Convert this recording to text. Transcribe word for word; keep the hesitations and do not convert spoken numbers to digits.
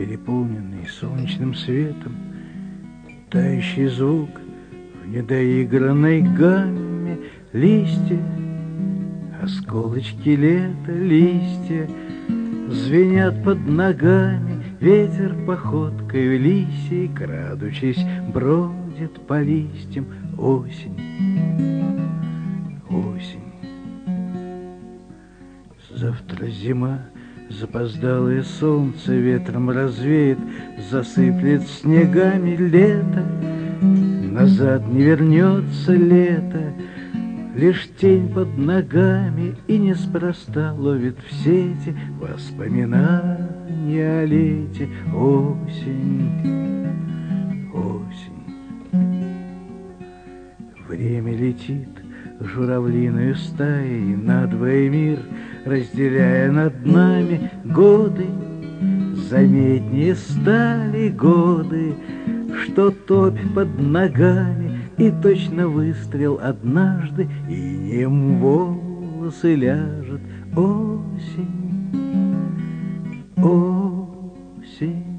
переполненный солнечным светом, тающий звук в недоигранной гамме, листья, осколочки лета, листья звенят под ногами, ветер походкой лисий, крадучись, бродит по листьям. Осень, осень. Завтра зима, запоздалое солнце ветром развеет, засыплет снегами лето, назад не вернется лето, лишь тень под ногами, и неспроста ловит в сети воспоминания о лете. Осень, осень. Время летит журавлиную стаей надвое мир, разделяя над нами годы. Заметнее стали годы, что топь под ногами, и точно выстрел однажды, и нем волосы ляжет. Осень, осень.